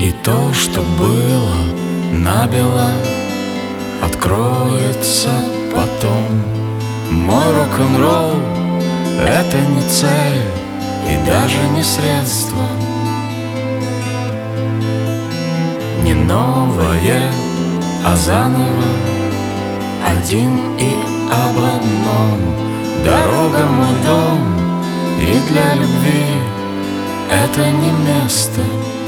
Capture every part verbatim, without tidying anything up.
И то, что было набело, откроется потом. Мой рок-н-ролл — это не цель и даже не средство, не новое, а заново, один и об одном. Дорога — мой дом, и для любви это не место.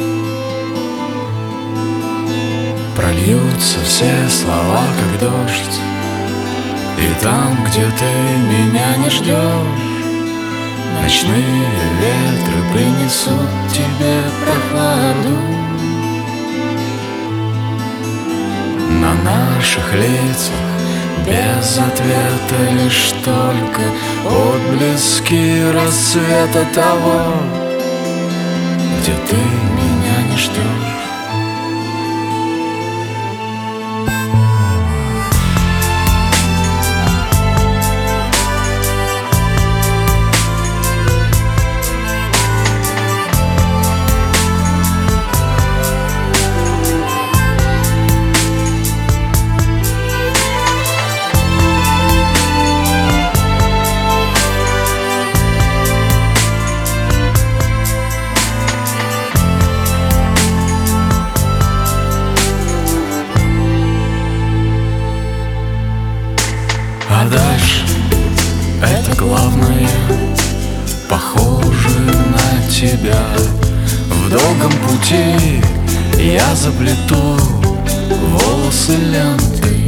Прольются все слова, как дождь, и там, где ты меня не ждешь, ночные ветры принесут тебе прохладу. На наших лицах без ответа лишь только отблески рассвета того, где ты меня не ждешь. А дальше это главное, похоже на тебя. В долгом пути я заплету волосы лентой,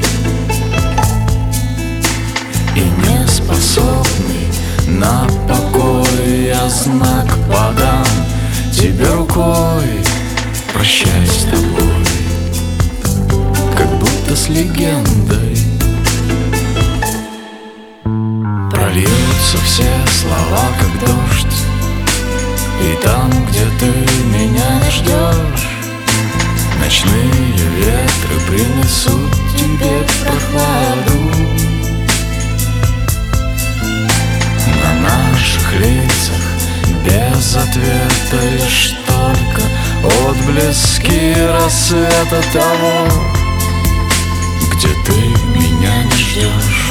и не способный на покой я знак подам тебе рукой. Прощай с тобой, как будто с легендой. Прольются все слова, как дождь, и там, где ты меня не ждешь, ночные ветры принесут тебе прохладу. На наших лицах без ответа лишь только отблески рассвета того, где ты меня не ждешь.